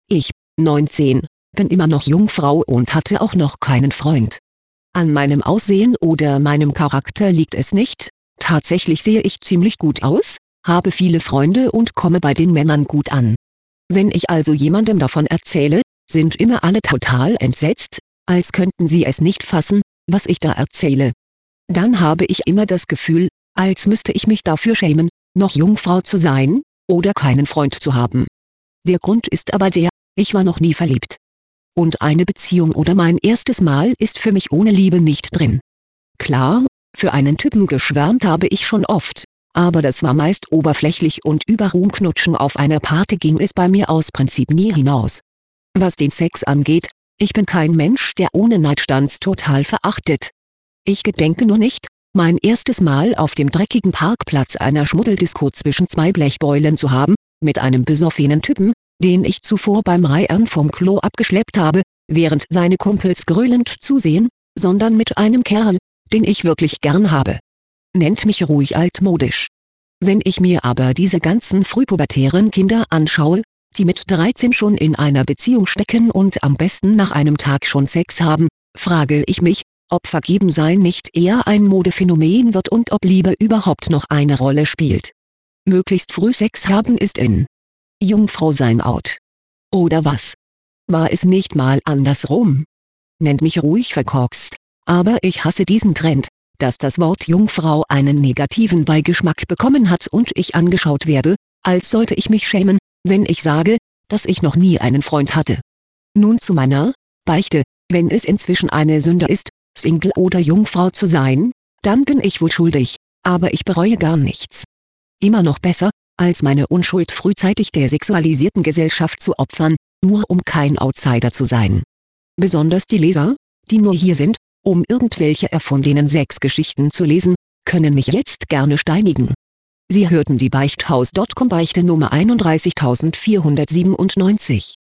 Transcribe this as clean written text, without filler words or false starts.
Ich, 19, bin immer noch Jungfrau und hatte auch noch keinen Freund. An meinem Aussehen oder meinem Charakter liegt es nicht, tatsächlich sehe ich ziemlich gut aus, habe viele Freunde und komme bei den Männern gut an. Wenn ich also jemandem davon erzähle, sind immer alle total entsetzt, als könnten sie es nicht fassen, was ich da erzähle. Dann habe ich immer das Gefühl, als müsste ich mich dafür schämen, noch Jungfrau zu sein, oder keinen Freund zu haben. Der Grund ist aber der, ich war noch nie verliebt. Und eine Beziehung oder mein erstes Mal ist für mich ohne Liebe nicht drin. Klar, für einen Typen geschwärmt habe ich schon oft, aber das war meist oberflächlich und über Rumknutschen auf einer Party ging es bei mir aus Prinzip nie hinaus. Was den Sex angeht, ich bin kein Mensch, der ohne Neidstanz total verachtet. Ich gedenke nur nicht, mein erstes Mal auf dem dreckigen Parkplatz einer Schmuddeldisco zwischen zwei Blechbeulen zu haben, mit einem besoffenen Typen, den ich zuvor beim Reiern vom Klo abgeschleppt habe, während seine Kumpels grölend zusehen, sondern mit einem Kerl, den ich wirklich gern habe. Nennt mich ruhig altmodisch. Wenn ich mir aber diese ganzen frühpubertären Kinder anschaue, die mit 13 schon in einer Beziehung stecken und am besten nach einem Tag schon Sex haben, frage ich mich, ob Vergebensein nicht eher ein Modephänomen wird und ob Liebe überhaupt noch eine Rolle spielt. Möglichst früh Sex haben ist in. Jungfrau sein out. Oder was? War es nicht mal andersrum? Nennt mich ruhig verkorkst, aber ich hasse diesen Trend, dass das Wort Jungfrau einen negativen Beigeschmack bekommen hat und ich angeschaut werde, als sollte ich mich schämen, wenn ich sage, dass ich noch nie einen Freund hatte. Nun zu meiner Beichte: Wenn es inzwischen eine Sünde ist, Single oder Jungfrau zu sein, dann bin ich wohl schuldig, aber ich bereue gar nichts. Immer noch besser, als meine Unschuld frühzeitig der sexualisierten Gesellschaft zu opfern, nur um kein Outsider zu sein. Besonders die Leser, die nur hier sind, um irgendwelche erfundenen Sexgeschichten zu lesen, können mich jetzt gerne steinigen. Sie hörten die Beichthaus.com Beichte Nummer 31497.